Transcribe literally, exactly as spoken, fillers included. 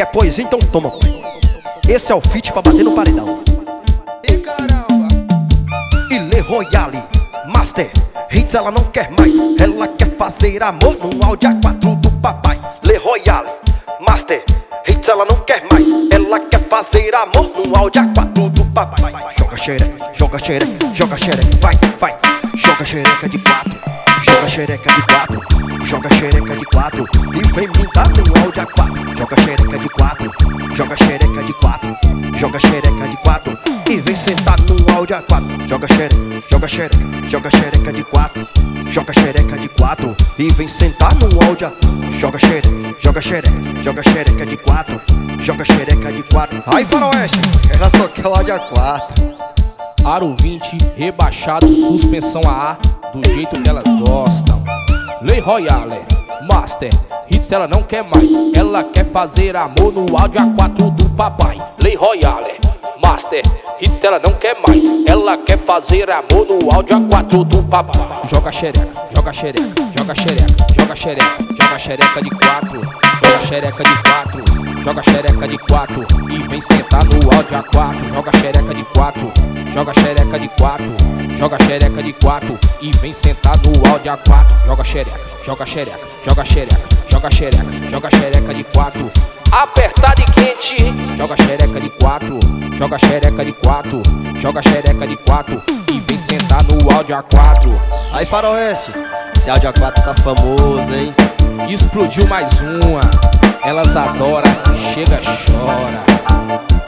Pois então toma, pai. Esse é o feat pra bater no paredão. E caramba. E Le Royale, Master Hits, ela não quer mais. Ela quer fazer amor no áudio A quatro do papai. Le Royale, Master Hits, ela não quer mais. Ela quer fazer amor no áudio A quatro do papai. Joga xereca, joga xereca, joga xereca, vai, vai. Joga xereca de quatro, joga xereca de quatro, joga xereca de quatro e vem me dar no áudio A quatro. Joga xereca de quatro, joga xereca de quatro, joga xereca de quatro e vem sentar no áudio A quatro. Joga xereca, joga xereca, joga xereca de quatro, joga xereca de quatro e vem sentar no áudio A quatro. Joga xereca, joga xereca, joga xereca de quatro, joga xereca de quatro. Ai, faroeste, ela só quer o áudio A quatro. Aro vinte, rebaixado, suspensão A A, do jeito que elas gostam. Le Royale, Master Hits, ela não quer mais. Ela quer fazer amor no áudio A quatro do papai. Le Royale, Master Hits, ela não quer mais. Ela quer fazer amor no áudio A quatro do papai. Joga xereca, joga xereca, joga xereca, joga xereca, joga xereca de quatro, joga xereca de quatro, joga xereca de quatro e vem sentar no áudio A quatro. Joga xereca de quatro, joga xereca de quatro, joga xereca de quatro e vem sentar no áudio A quatro. Joga xereca, joga xereca, joga xereca, joga xereca, joga xereca de quatro. Apertado e quente, joga xereca de quatro, joga xereca de quatro, joga xereca de quatro e vem sentar no áudio A quatro. Aí, faroeste, esse áudio A quatro tá famoso, hein? Explodiu mais uma, elas adoram, chega, chora.